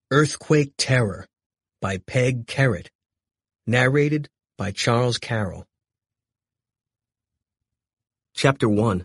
Earthquake Terror by Peg Carrot. Narrated by Charles Carroll. Chapter 1.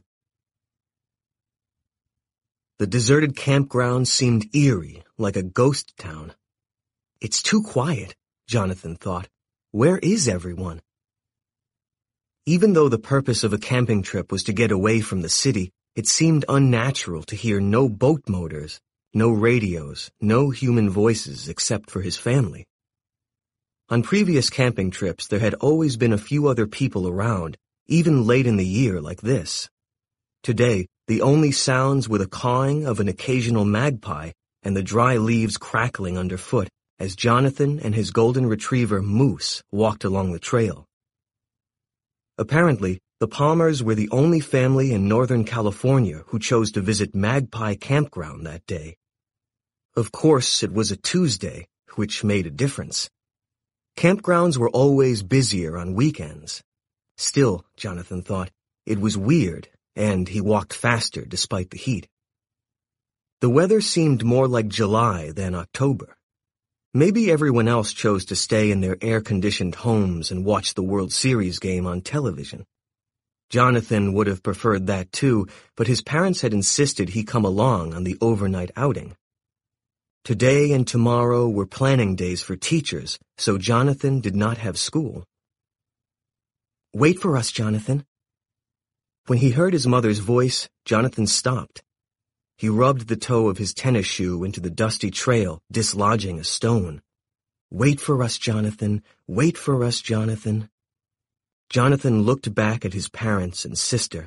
The deserted campground seemed eerie, like a ghost town. It's too quiet, Jonathan thought. Where is everyone? Even though the purpose of a camping trip was to get away from the city, it seemed unnatural to hear no boat motors, no radios, no human voices except for his family. On previous camping trips, there had always been a few other people around, even late in the year like this. Today, the only sounds were the cawing of an occasional magpie and the dry leaves crackling underfoot as Jonathan and his golden retriever, Moose, walked along the trail. Apparently, the Palmers were the only family in Northern California who chose to visit Magpie Campground that day. Of course, it was a Tuesday, which made a difference. Campgrounds were always busier on weekends. Still, Jonathan thought, it was weird, and he walked faster despite the heat. The weather seemed more like July than October. Maybe everyone else chose to stay in their air-conditioned homes and watch the World Series game on television. Jonathan would have preferred that too, but his parents had insisted he come along on the overnight outing. Today and tomorrow were planning days for teachers, so Jonathan did not have school. "Wait for us, Jonathan." When he heard his mother's voice, Jonathan stopped. He rubbed the toe of his tennis shoe into the dusty trail, dislodging a stone. "Wait for us, Jonathan. Wait for us, Jonathan." Jonathan looked back at his parents and sister.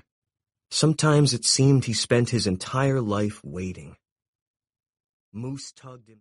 Sometimes it seemed he spent his entire life waiting. Moose tugged him.